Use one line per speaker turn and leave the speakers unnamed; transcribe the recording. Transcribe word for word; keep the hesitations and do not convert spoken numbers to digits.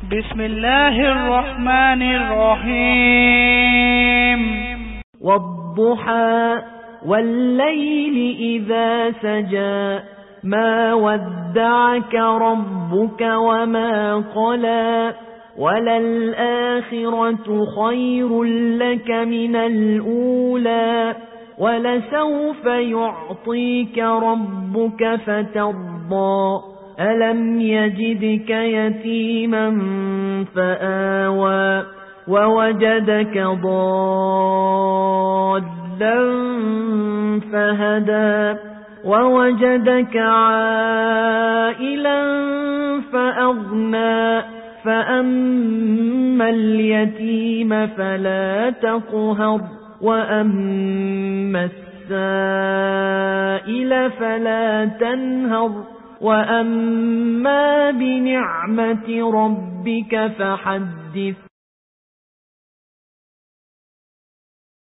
بسم الله الرحمن الرحيم
والضحى والليل إذا سجى ما ودعك ربك وما قلى وللآخرة خير لك من الأولى ولسوف يعطيك ربك فترضى ألم يجدك يتيما فآوى ووجدك ضالا فهدى ووجدك عائلا فأغنى فأما اليتيم فلا تقهر وأما السائل فلا تنهر وأما بنعمة ربك فحدث